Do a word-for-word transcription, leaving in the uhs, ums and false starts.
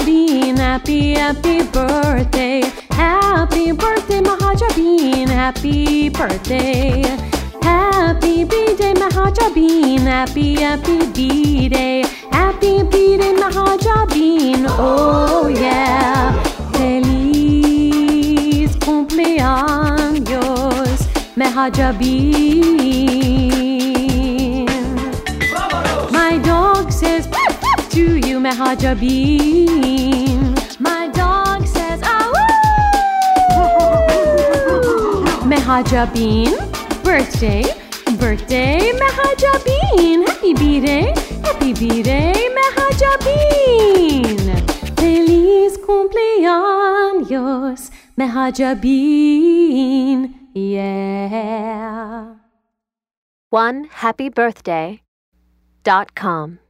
Mahajabeen, happy, happy birthday. Happy birthday, Mahajabeen, happy birthday. Happy B-Day, Mahajabeen, happy, happy B-Day. Happy B-Day, Mahajabeen, oh yeah. Feliz cumpleaños, Mahajabeen. My dog says to you, Mahajabeen. My dog says, ah woo! Mahajabeen, birthday, birthday, Mahajabeen. Happy B-Day, happy B-Day, Mahajabeen. Feliz cumpleaños, Mahajabeen, yeah. one happy birthday dot com